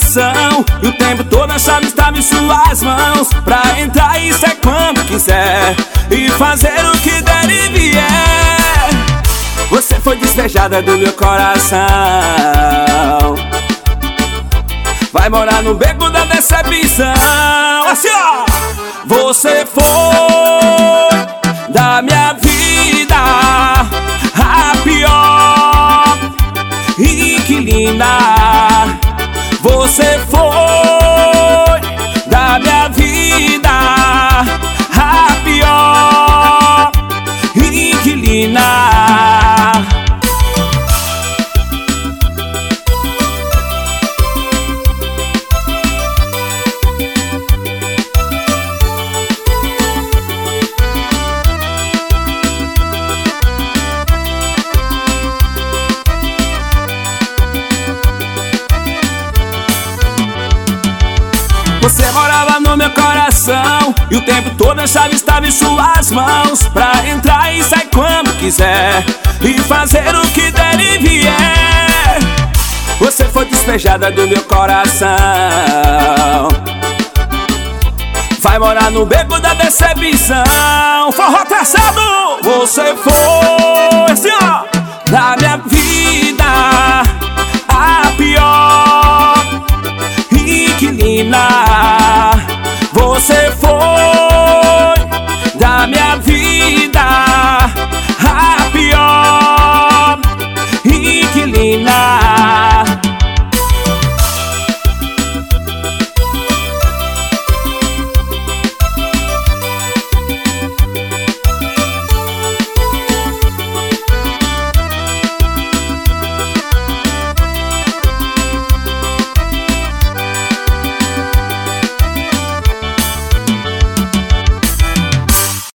coração, e o tempo todo a chave estava em suas mãos, pra entrar e sair quando quiser, e fazer o que der e vier. Você foi despejada do meu coração, vai morar no beco da decepção. Assim ó! Você foi da minha vida a pior, e que linda. Você foi da minha vida a pior, e que linda. Você morava no meu coração, e o tempo todo a chave estava em suas mãos, pra entrar e sair quando quiser, e fazer o que der e vier. Você foi despejada do meu coração, vai morar no beco da decepção. Forró traçado! Você foi, assim ó, da minha vida